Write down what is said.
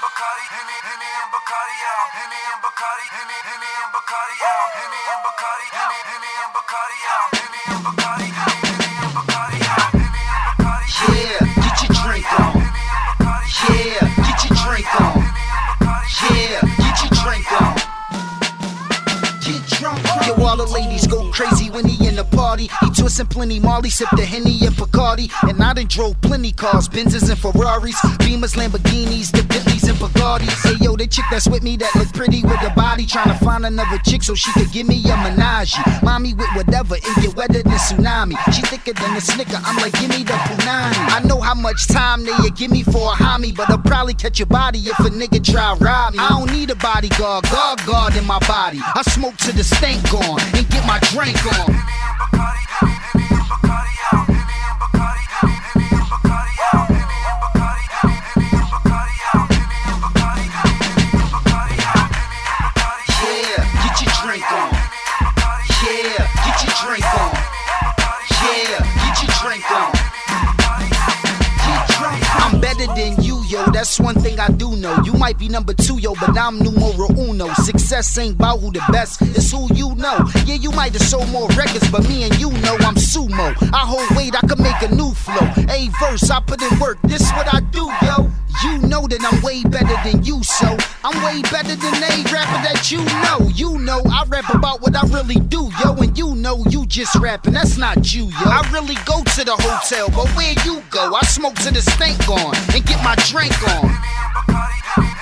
Bacardi, Henny and Bacardi out. Henny and Bacardi, Henny and Bacardi out. Henny and Bacardi, Henny and Bacardi out. Henny and Bacardi, Henny and Bacardi out. Henny and Bacardi. Yeah, get your drink on. Yeah, get your drink on. Yeah, get your drink on. Get drunk. Yo, all the ladies go crazy when he in the party. He twistin' plenty Molly, sip the Henny and Bacardi. And I done drove plenty cars, Benzes and Ferraris, Beamers, Lamborghinis, the Bentleys and Bugattis. Hey yo, the chick that's with me that look pretty with the body, tryna find another chick so she could give me a menage. Mommy with whatever, it get wetter than tsunami. She thicker than a Snicker, I'm like, give me the punani. I know how much time they give me for a homie, but I'll probably catch your body if a nigga try rob me. I don't need a bodyguard, guard in my body. I smoke to the stank gone and get my drink on. I'm better than you, yo, that's one thing I do know. You might be number 2, yo, but I'm numero uno. Success ain't about who the best, it's who you know. Yeah, you might have sold more records, but me and you know I'm sumo. I hold weight, I can make a new flow. A verse, I put in work, this what I do, yo. You know that I'm way better than you, so I'm way better than a rapper that you know. You know I rap about what I really do, yo, and you know you just rapping, that's not you, yo. I really go to the hotel, but where you go? I smoke to the stank on and get my drink on.